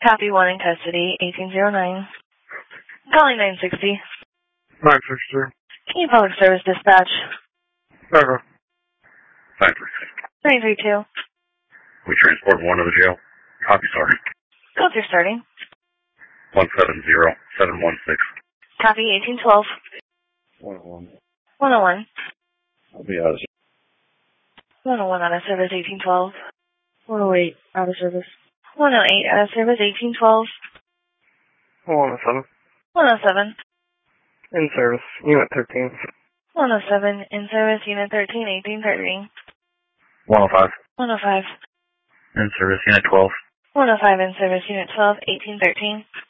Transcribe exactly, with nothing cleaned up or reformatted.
Copy one in custody, eighteen oh nine. Calling nine sixty. nine sixty. Key Public Service Dispatch. Never. nine three six. nine three two. We transport one to the jail. Copy, sorry. Codes are starting. one seven zero seven one six. Copy eighteen twelve. one oh one. one oh one. I'll be out of one oh one out of service, eighteen twelve. one oh eight, out of service. one oh eight out of service, eighteen twelve. one oh seven. one oh seven. In service, unit thirteen. one oh seven, in service, unit thirteen, eighteen thirty. one oh five. one oh five. In service, unit twelve. one oh five, in service, unit twelve, eighteen thirteen.